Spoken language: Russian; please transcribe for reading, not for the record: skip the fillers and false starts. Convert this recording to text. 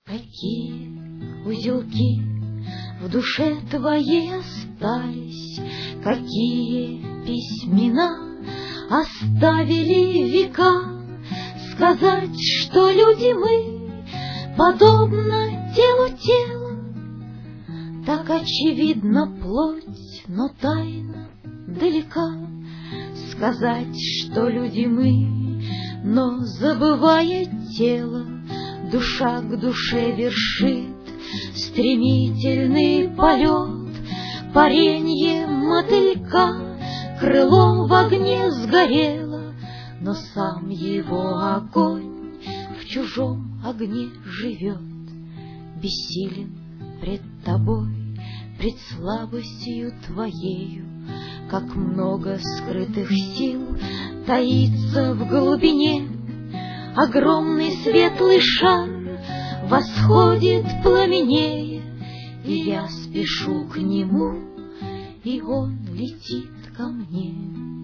Какие узелки в душе твоей остались, какие письмена оставили века. Сказать, что люди мы, подобно телу тела, так очевидно плоть, но тайна далека. Сказать, что люди мы, но забывая тело, душа к душе вершит стремительный полет. Паренье мотылька, крыло в огне сгорело, но сам его огонь в чужом огне живет. Бессилен пред тобой, пред слабостью твоею, как много скрытых сил таится в глубине. Огромный светлый шар восходит пламенея, и я спешу к нему, и он летит ко мне.